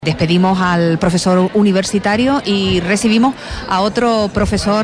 Despedimos al profesor universitario y recibimos a otro profesor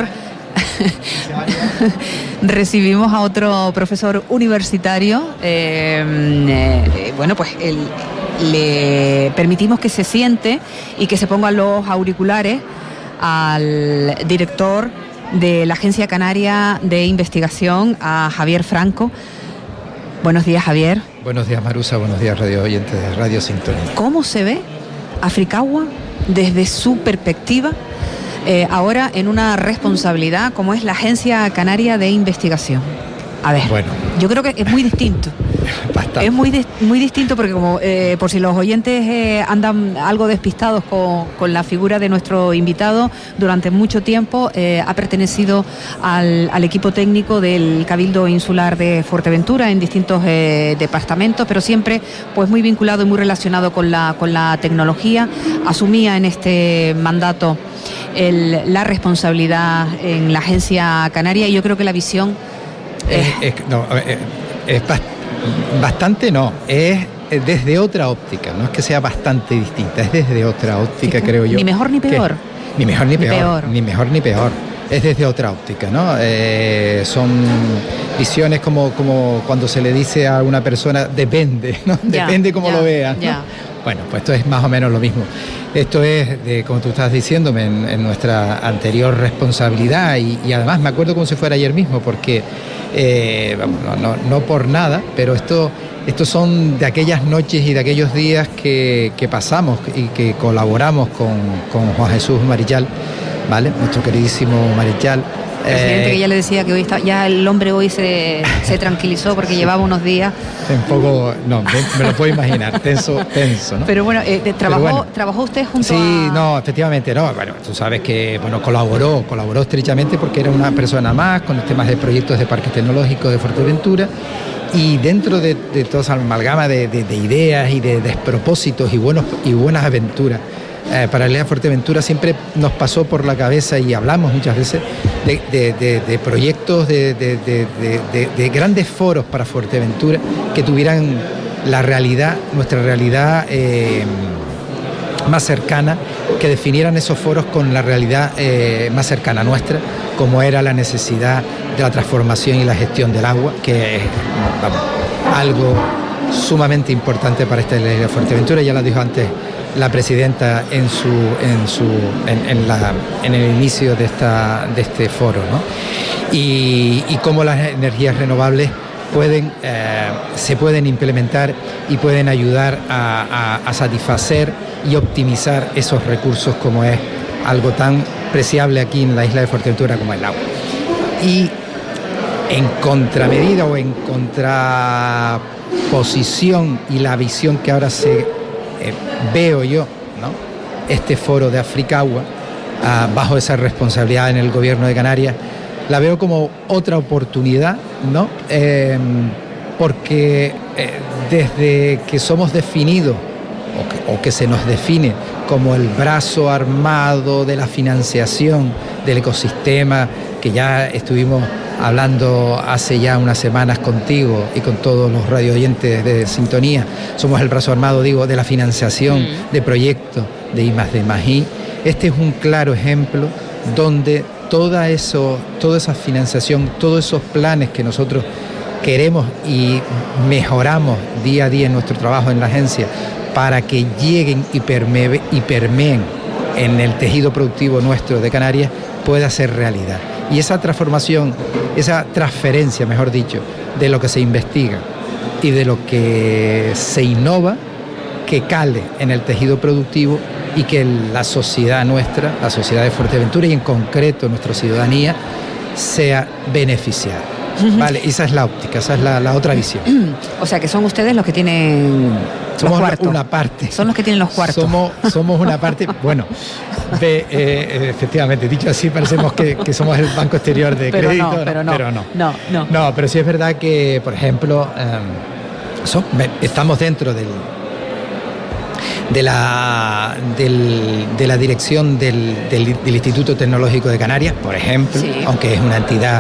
universitario. Bueno, pues le permitimos que se siente y que se pongan los auriculares al director de la Agencia Canaria de Investigación, a Javier Franco. Buenos días, Javier. Buenos días, Marusa. Buenos días, radio oyentes de Radio Sintonía. ¿Cómo se ve Africagua desde su perspectiva ahora en una responsabilidad como es la Agencia Canaria de Investigación? A ver, bueno, yo creo que es muy distinto. Bastante. Es muy distinto porque, como por si los oyentes andan algo despistados con la figura de nuestro invitado, durante mucho tiempo ha pertenecido al equipo técnico del Cabildo Insular de Fuerteventura en distintos departamentos, pero siempre pues muy vinculado y muy relacionado con la tecnología. Asumía en este mandato la responsabilidad en la Agencia Canaria, y yo creo que la visión es desde otra óptica, no es que sea bastante distinta, es desde otra óptica, creo yo. Ni mejor ni peor. Ni mejor ni peor, es desde otra óptica, ¿no? Son visiones como cuando se le dice a una persona, depende, ¿no? Depende cómo lo veas, ¿no? Bueno, pues esto es más o menos lo mismo. Esto es, como tú estás diciéndome, en nuestra anterior responsabilidad, y además me acuerdo como si fuera ayer mismo, porque no por nada, pero estos son de aquellas noches y de aquellos días que pasamos y que colaboramos con Juan Jesús Marichal, ¿vale? Nuestro queridísimo Marichal. Presidente, que ya le decía que hoy ya el hombre hoy se tranquilizó porque llevaba unos días. Un poco, no, me lo puedo imaginar, tenso, ¿no? Pero bueno, ¿trabajó usted junto a...? Sí, no, efectivamente, no. Bueno, tú sabes que colaboró estrechamente porque era una persona más con los temas de proyectos de parques tecnológicos de Fuerteventura, y dentro de toda esa amalgama de ideas y de despropósitos y buenas aventuras, para la Fuerteventura siempre nos pasó por la cabeza, y hablamos muchas veces de proyectos de grandes foros para Fuerteventura que tuvieran nuestra realidad más cercana, que definieran esos foros con la realidad más cercana nuestra, como era la necesidad de la transformación y la gestión del agua, que es algo sumamente importante para esta isla de Fuerteventura. Ya lo dijo antes la presidenta en el inicio de este foro, ¿no? Y cómo las energías renovables se pueden implementar y pueden ayudar a satisfacer y optimizar esos recursos, como es algo tan preciable aquí en la isla de Fuerteventura como el agua. Y en contramedida o en contraposición, y la visión que ahora veo yo, ¿no? Este foro de Africagua, bajo esa responsabilidad en el gobierno de Canarias, la veo como otra oportunidad, ¿no? Porque desde que somos definidos o que se nos define como el brazo armado de la financiación del ecosistema, que ya estuvimos hablando hace ya unas semanas contigo y con todos los radio oyentes de Sintonía, somos el brazo armado, digo, de la financiación de proyectos de I+D+I. Este es un claro ejemplo donde toda esa financiación, todos esos planes que nosotros queremos y mejoramos día a día en nuestro trabajo en la agencia para que lleguen y permeen en el tejido productivo nuestro de Canarias, pueda ser realidad. Y esa transformación, esa transferencia, mejor dicho, de lo que se investiga y de lo que se innova, que cale en el tejido productivo y que la sociedad nuestra, la sociedad de Fuerteventura y en concreto nuestra ciudadanía, sea beneficiada. Vale, esa es la óptica, esa es la otra visión. O sea que son ustedes los que tienen somos los cuartos. Una parte. Son los que tienen los cuartos. Somos una parte, bueno, efectivamente, dicho así, parecemos que somos el Banco Exterior de Crédito. Pero no. No, pero sí es verdad que, por ejemplo, estamos dentro de la dirección del Instituto Tecnológico de Canarias, por ejemplo, sí, aunque es una entidad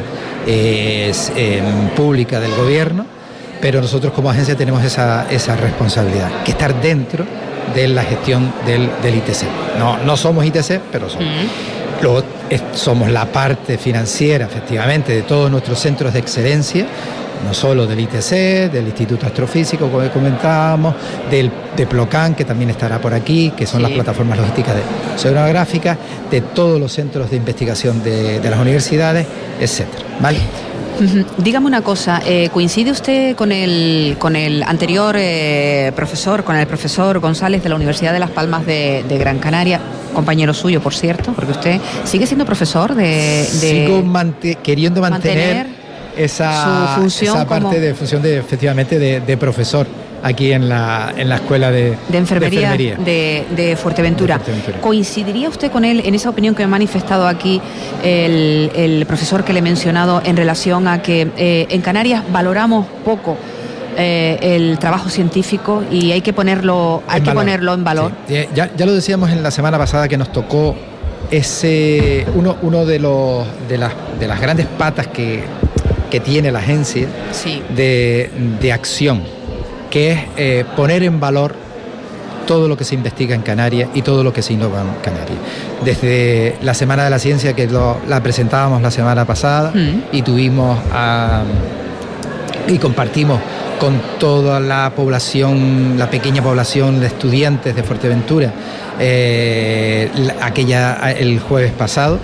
pública del gobierno, pero nosotros como agencia tenemos esa responsabilidad, que estar dentro de la gestión del ITC. No somos ITC, pero somos. Luego somos la parte financiera, efectivamente, de todos nuestros centros de excelencia, no solo del ITC, del Instituto Astrofísico, como comentábamos, de Plocan, que también estará por aquí, que son las plataformas logísticas oceanográficas, de todos los centros de investigación de las universidades, etcétera, ¿vale? Dígame una cosa, ¿coincide usted con el anterior profesor, con el profesor González de la Universidad de Las Palmas de Gran Canaria, compañero suyo, por cierto, porque usted sigue siendo profesor Sigo queriendo mantener esa parte de función efectivamente de profesor aquí en la escuela de enfermería de Fuerteventura. ¿Coincidiría usted con él en esa opinión que me ha manifestado aquí el profesor que le he mencionado en relación a que en Canarias valoramos poco el trabajo científico y hay que ponerlo en valor? Sí. Ya lo decíamos en la semana pasada que nos tocó uno de las grandes patas que tiene la agencia de acción, que es poner en valor todo lo que se investiga en Canarias y todo lo que se innova en Canarias. Desde la Semana de la Ciencia, que la presentábamos la semana pasada, y tuvimos y compartimos con toda la población, la pequeña población de estudiantes de Fuerteventura, el jueves pasado,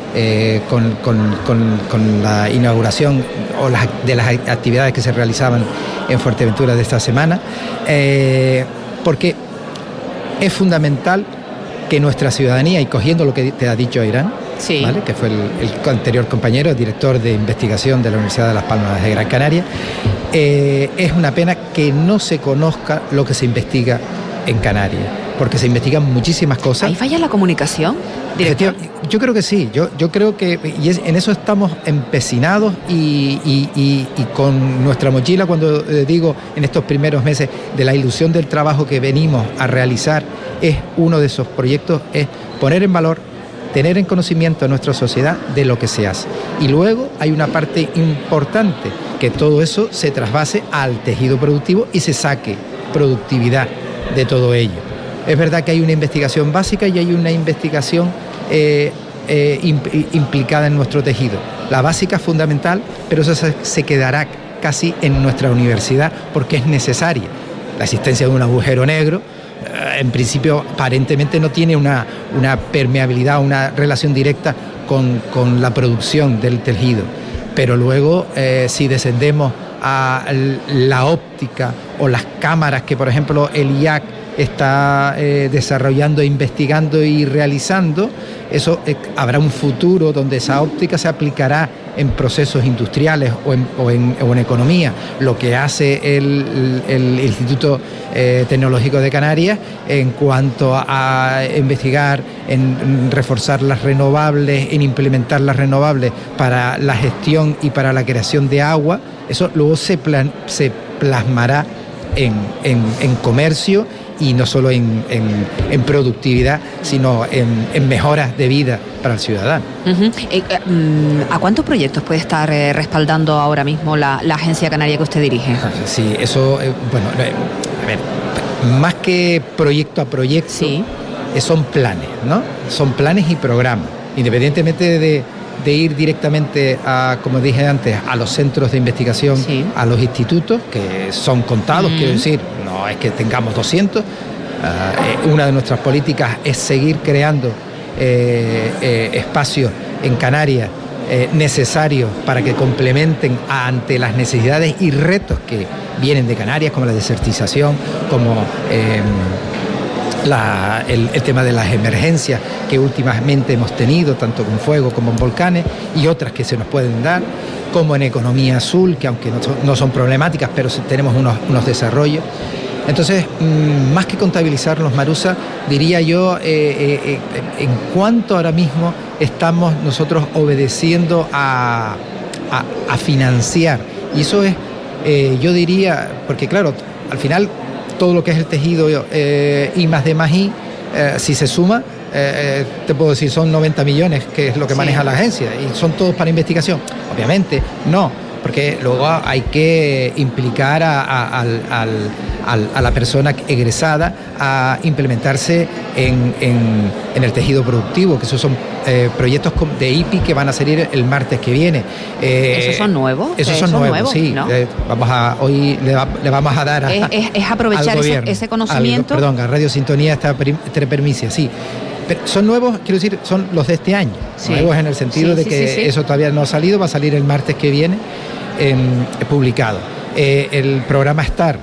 con la inauguración de las actividades que se realizaban en Fuerteventura de esta semana, porque es fundamental que nuestra ciudadanía, y cogiendo lo que te ha dicho Airán, ¿vale?, que fue el anterior compañero, director de investigación de la Universidad de Las Palmas de Gran Canaria, es una pena que no se conozca lo que se investiga en Canarias, porque se investigan muchísimas cosas. ¿Ahí falla la comunicación, director? Yo creo que sí, yo creo que en eso estamos empecinados y con nuestra mochila, cuando digo en estos primeros meses de la ilusión del trabajo que venimos a realizar, es uno de esos proyectos, es poner en valor, tener en conocimiento a nuestra sociedad de lo que se hace. Y luego hay una parte importante, que todo eso se trasvase al tejido productivo y se saque productividad de todo ello. Es verdad que hay una investigación básica y hay una investigación implicada en nuestro tejido. La básica es fundamental, pero eso se quedará casi en nuestra universidad porque es necesaria. La existencia de un agujero negro, en principio, aparentemente no tiene una permeabilidad, una relación directa con la producción del tejido. Pero luego, si descendemos a la óptica o las cámaras que, por ejemplo, el IAC está desarrollando, investigando y realizando, eso habrá un futuro donde esa óptica se aplicará en procesos industriales o en economía, lo que hace el Instituto Tecnológico de Canarias en cuanto a investigar, en reforzar las renovables, en implementar las renovables para la gestión y para la creación de agua. Eso luego se plasmará en comercio, y no solo en productividad, sino en mejoras de vida para el ciudadano. ¿A cuántos proyectos puede estar respaldando ahora mismo la agencia canaria que usted dirige? Sí, eso, bueno, a ver, más que proyecto a proyecto, son planes, ¿no? Son planes y programas, independientemente de ir directamente como dije antes, a los centros de investigación, a los institutos, que son contados, quiero decir, no es que tengamos 200. Una de nuestras políticas es seguir creando espacios en Canarias necesarios para que complementen ante las necesidades y retos que vienen de Canarias, como la desertización, como el tema de las emergencias que últimamente hemos tenido, tanto con fuego como en volcanes, y otras que se nos pueden dar, como en economía azul, que aunque no son problemáticas, pero tenemos unos desarrollos. Entonces, más que contabilizarlos, Marusa, diría yo, en cuánto ahora mismo estamos nosotros obedeciendo a financiar. Y eso es, yo diría, porque claro, al final todo lo que es el tejido I+D+I, si se suma, te puedo decir, son 90 millones, que es lo que maneja la agencia, y son todos para investigación. Obviamente, no. porque luego hay que implicar a la persona egresada a implementarse en el tejido productivo, que esos son proyectos de IPI que van a salir el martes que viene. ¿Esos son nuevos? Esos son nuevos, sí. ¿No? Hoy le vamos a dar es aprovechar ese conocimiento. A Radio Sintonía esta premisa, sí. Pero son nuevos, quiero decir, son los de este año. Sí. Nuevos en el sentido de que eso todavía no ha salido, va a salir el martes que viene publicado. El programa STAR,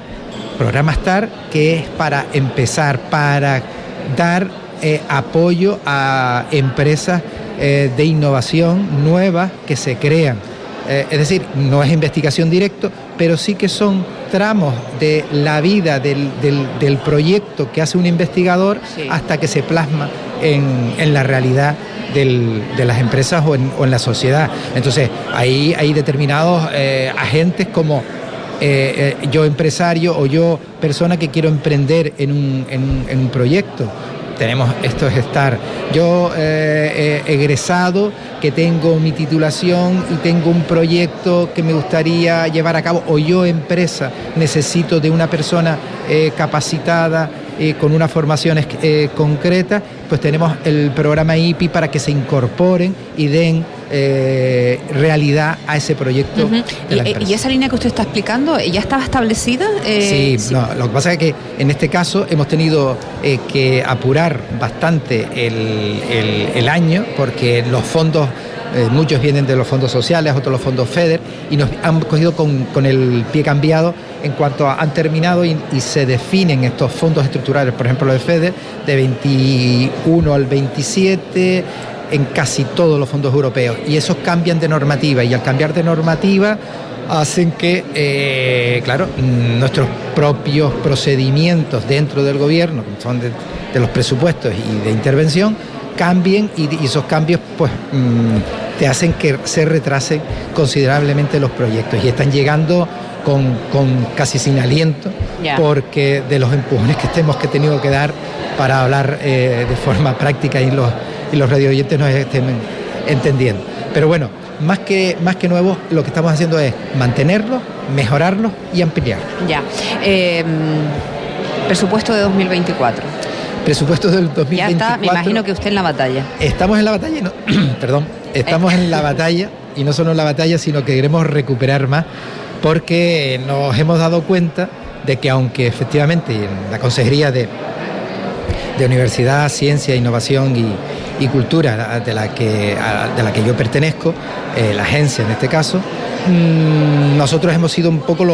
que es para empezar, para dar apoyo a empresas de innovación nuevas que se crean. Es decir, no es investigación directo, pero sí que son tramos de la vida del proyecto que hace un investigador hasta que se plasma en la realidad de las empresas o en la sociedad. Entonces, ahí hay determinados agentes como yo empresario o yo persona que quiero emprender en un proyecto. Tenemos esto es STAR. Yo egresado, que tengo mi titulación y tengo un proyecto que me gustaría llevar a cabo, o yo empresa necesito de una persona capacitada con una formación concreta, pues tenemos el programa IPI para que se incorporen y den realidad a ese proyecto. ¿Y esa línea que usted está explicando ya estaba establecida? Sí. No, lo que pasa es que en este caso hemos tenido que apurar bastante el año, porque los fondos, muchos vienen de los fondos sociales, otros los fondos FEDER, y nos han cogido con el pie cambiado en cuanto han terminado y se definen estos fondos estructurales, por ejemplo, los de FEDER, de 21 al 27, en casi todos los fondos europeos, y esos cambian de normativa, y al cambiar de normativa hacen que, nuestros propios procedimientos dentro del gobierno, que son de los presupuestos y de intervención, cambien, y esos cambios pues te hacen que se retrasen considerablemente los proyectos, y están llegando con casi sin aliento, porque de los empujones que tenido que dar para hablar de forma práctica y los radioyentes nos estén entendiendo. Pero bueno, más que nuevos, lo que estamos haciendo es mantenerlos, mejorarlos y ampliarlos. Presupuesto de 2024. Presupuesto del 2024. Ya está, me imagino que usted en la batalla. Estamos en la batalla, estamos en la batalla, y no solo en la batalla, sino que queremos recuperar más, porque nos hemos dado cuenta de que, aunque efectivamente en la Consejería de Universidad, Ciencia, Innovación y Cultura, de la que yo pertenezco, la agencia en este caso, nosotros hemos sido un poco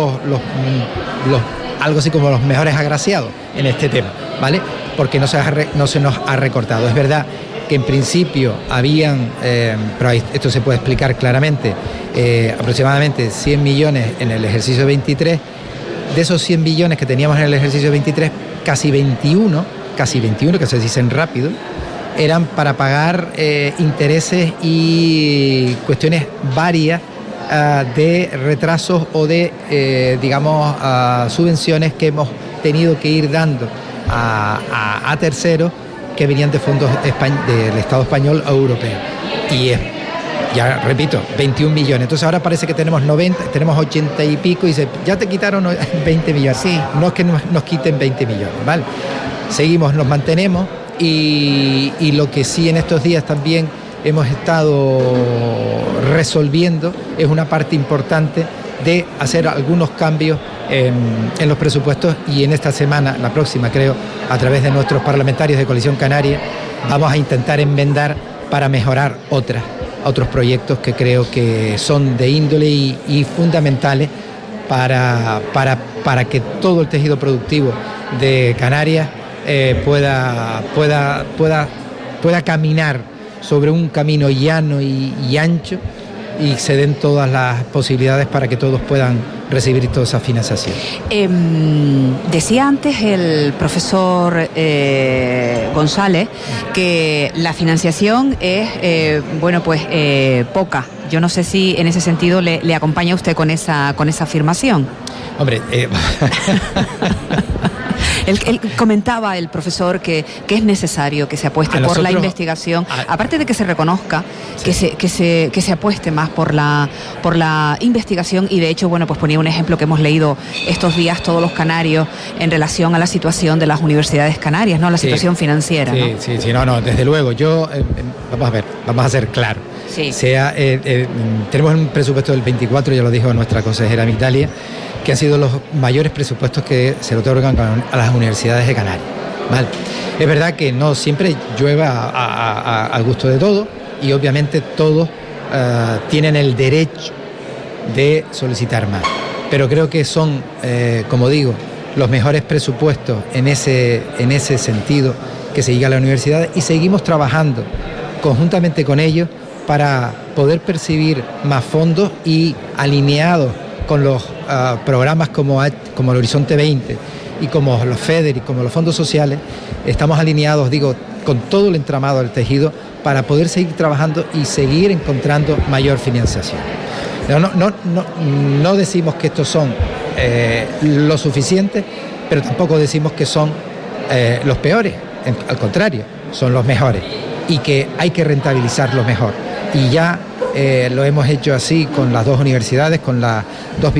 algo así como los mejores agraciados en este tema, ¿vale? Porque no se nos ha recortado. Es verdad que en principio habían, pero esto se puede explicar claramente, aproximadamente 100 millones en el ejercicio 23. De esos 100 millones que teníamos en el ejercicio 23, casi 21, que se dicen rápido, eran para pagar intereses y cuestiones varias de retrasos o de, subvenciones que hemos tenido que ir dando a terceros que venían de fondos del Estado español o europeo. Y ya repito, 21 millones. Entonces ahora parece que tenemos 90, tenemos 80 y pico, y ya te quitaron 20 millones. Sí. No es que nos quiten 20 millones, ¿vale? Seguimos, nos mantenemos, y lo que sí en estos días también hemos estado resolviendo es una parte importante de hacer algunos cambios en los presupuestos, y en esta semana, la próxima creo, a través de nuestros parlamentarios de Coalición Canaria, vamos a intentar enmendar para mejorar otros proyectos que creo que son de índole y fundamentales para que todo el tejido productivo de Canarias pueda caminar sobre un camino llano y ancho, y se den todas las posibilidades para que todos puedan recibir toda esa financiación. Decía antes el profesor González que la financiación es poca. Yo no sé si en ese sentido le acompaña usted con esa afirmación. Hombre, Él comentaba, el profesor, que es necesario que se apueste por la investigación, aparte de que se reconozca, sí, que se apueste más por la investigación. Y de hecho, bueno, pues ponía un ejemplo que hemos leído estos días todos los canarios en relación a la situación de las universidades canarias, ¿no? La situación financiera. Sí, ¿no? No, desde luego. Vamos a ser claros. Sí. Tenemos un presupuesto del 24, ya lo dijo nuestra consejera Migdalia, que han sido los mayores presupuestos que se le otorgan a las universidades de Canarias. ¿Vale? Es verdad que no siempre llueve al gusto de todos, y obviamente todos tienen el derecho de solicitar más. Pero creo que son, como digo, los mejores presupuestos en ese sentido que se llega a la universidad, y seguimos trabajando conjuntamente con ellos para poder percibir más fondos, y alineados con los programas como el Horizonte 20 y como los FEDER y como los fondos sociales, estamos alineados, con todo el entramado del tejido para poder seguir trabajando y seguir encontrando mayor financiación. No decimos que estos son lo suficiente, pero tampoco decimos que son los peores, al contrario, son los mejores, y que hay que rentabilizarlos mejor. Y ya lo hemos hecho así con las dos universidades, con las dos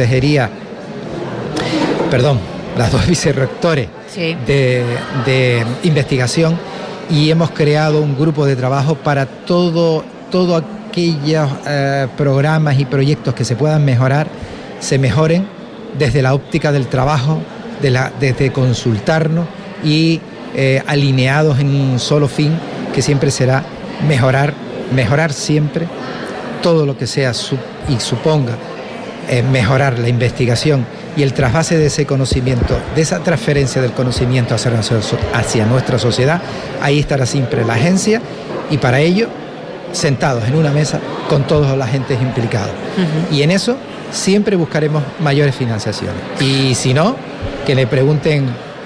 las dos vicerrectores, sí, de investigación, y hemos creado un grupo de trabajo para todo aquellos programas y proyectos que se puedan mejorar, se mejoren desde la óptica del trabajo, desde consultarnos y alineados en un solo fin, que siempre será mejorar siempre todo lo que sea y suponga mejorar la investigación y el trasvase de ese conocimiento, de esa transferencia del conocimiento hacia nuestra sociedad. Ahí estará siempre la agencia, y para ello sentados en una mesa con todos los agentes implicados. Uh-huh. Y en eso siempre buscaremos mayores financiaciones. Y si no, que le pregunten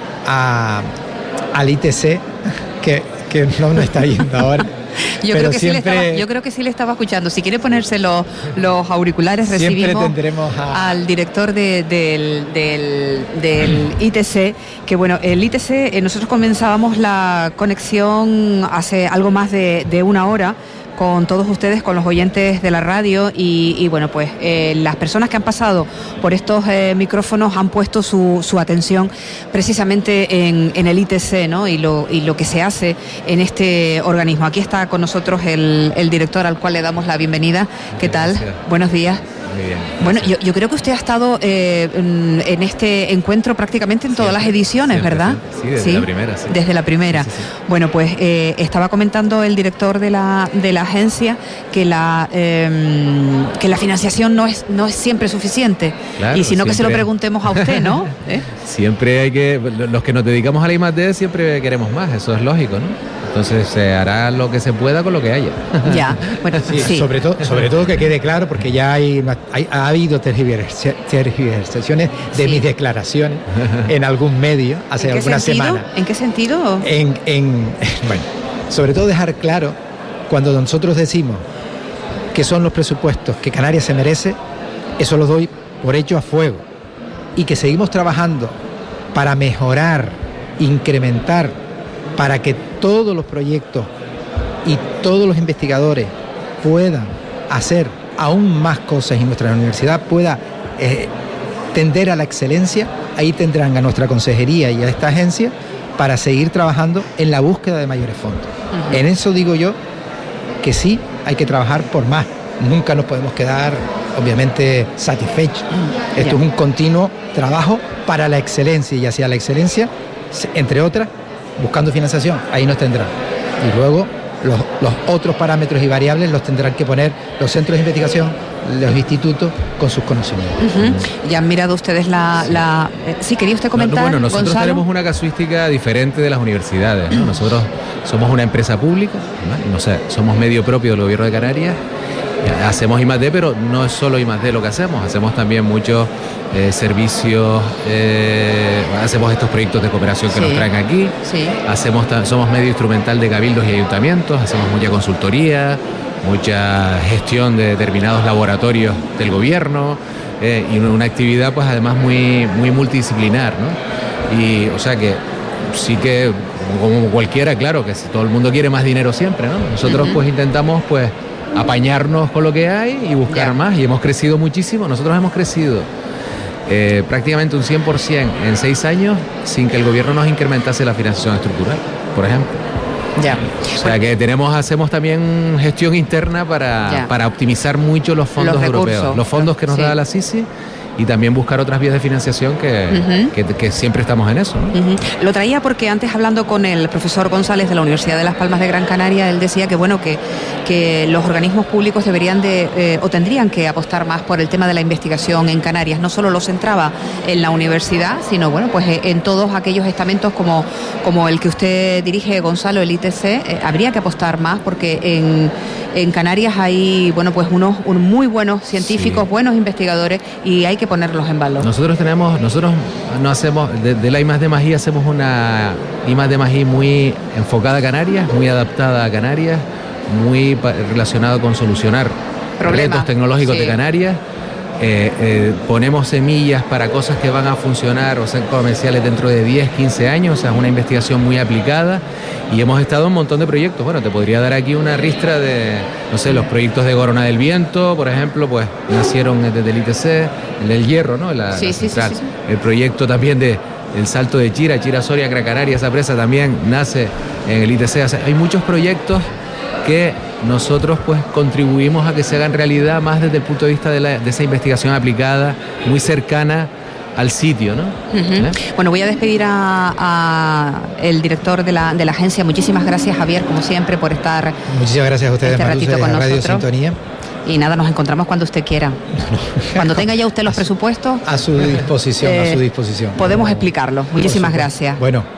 al ITC, que no nos está yendo ahora. Yo creo que sí le estaba escuchando. Si quiere ponerse los auriculares, recibimos al director del ITC, que bueno, el ITC, nosotros comenzábamos la conexión hace algo más de una hora con todos ustedes, con los oyentes de la radio, y bueno, pues las personas que han pasado por estos micrófonos han puesto su atención precisamente en el ITC, ¿no? Y lo que se hace en este organismo. Aquí está con nosotros el director, al cual le damos la bienvenida. ¿Qué tal? Gracias. Buenos días. Muy bien. Bueno, yo creo que usted ha estado en este encuentro prácticamente en todas las ediciones, siempre, ¿verdad? Sí, desde la primera. Sí. Desde la primera. Sí. Bueno, pues estaba comentando el director de la agencia que la financiación no es siempre suficiente. Claro, y si no, que se lo preguntemos a usted, ¿no? Siempre hay que... Los que nos dedicamos a la I+D siempre queremos más, eso es lógico, ¿no? Entonces se hará lo que se pueda con lo que haya. Ya, bueno, sí. Sobre todo que quede claro, porque ya ha habido tergiversaciones de mis declaraciones en algún medio hace algunas semanas. ¿En qué sentido? Bueno, sobre todo dejar claro, cuando nosotros decimos que son los presupuestos que Canarias se merece, eso lo doy por hecho a fuego, y que seguimos trabajando para mejorar, incrementar, para que todos los proyectos y todos los investigadores puedan hacer aún más cosas y nuestra universidad pueda tender a la excelencia. Ahí tendrán a nuestra consejería y a esta agencia para seguir trabajando en la búsqueda de mayores fondos. Uh-huh. En eso digo yo que sí, hay que trabajar por más. Nunca nos podemos quedar, obviamente, satisfechos. Esto es un continuo trabajo para la excelencia, y hacia la excelencia, entre otras, buscando financiación, ahí nos tendrán. Y luego los otros parámetros y variables los tendrán que poner los centros de investigación, los institutos, con sus conocimientos. Uh-huh. Ya han mirado ustedes sí, quería usted comentar. Bueno, nosotros Gonzalo, tenemos una casuística diferente de las universidades, ¿no? Nosotros somos una empresa pública, ¿no? Somos medio propio del gobierno de Canarias. Hacemos I+D, pero no es solo I+D lo que hacemos también muchos servicios, hacemos estos proyectos de cooperación que nos traen aquí, somos medio instrumental de cabildos y ayuntamientos, hacemos mucha consultoría, mucha gestión de determinados laboratorios del gobierno, y una actividad pues además muy multidisciplinar, ¿no? Y o sea que sí que, como cualquiera, claro, que todo el mundo quiere más dinero siempre, ¿no? Nosotros pues intentamos pues apañarnos con lo que hay y buscar más, y hemos crecido muchísimo. Nosotros hemos crecido prácticamente un 100% en 6 años sin que el gobierno nos incrementase la financiación estructural, por ejemplo. Ya. O sea que hacemos también gestión interna para optimizar mucho los fondos europeos, los fondos que nos da la SICI, y también buscar otras vías de financiación que siempre estamos en eso, ¿no? Lo traía porque antes, hablando con el profesor González de la Universidad de Las Palmas de Gran Canaria, él decía que bueno, que los organismos públicos deberían o tendrían que apostar más por el tema de la investigación en Canarias. No solo lo centraba en la universidad, sino bueno, pues en todos aquellos estamentos como el que usted dirige, Gonzalo, el ITC. Habría que apostar más porque en Canarias hay bueno, pues unos muy buenos científicos, buenos investigadores, y hay que ponerlos en valor. Nosotros no hacemos, de la I+D+I hacemos una I+D+I muy enfocada a Canarias, muy adaptada a Canarias, muy relacionado con solucionar retos tecnológicos de Canarias. Ponemos semillas para cosas que van a funcionar o ser comerciales dentro de 10, 15 años, o sea, es una investigación muy aplicada, y hemos estado en un montón de proyectos. Bueno, te podría dar aquí una ristra de, no sé, los proyectos de Gorona del Viento, por ejemplo, pues nacieron desde el ITC, el del Hierro, ¿no? La central. Sí. El proyecto también de el salto de Chira Soria, Gran Canaria, esa presa también nace en el ITC. O sea, hay muchos proyectos que nosotros pues contribuimos a que se hagan realidad más desde el punto de vista de esa investigación aplicada, muy cercana al sitio, ¿no? Bueno, voy a despedir a el director de la agencia. Muchísimas gracias, Javier, como siempre, por estar. Muchísimas gracias a ustedes, ratito con Radio nosotros. Sintonía. Y nada, nos encontramos cuando usted quiera. Cuando tenga ya usted los presupuestos. A su disposición, a su disposición. Podemos explicarlo. Muchísimas gracias. Bueno.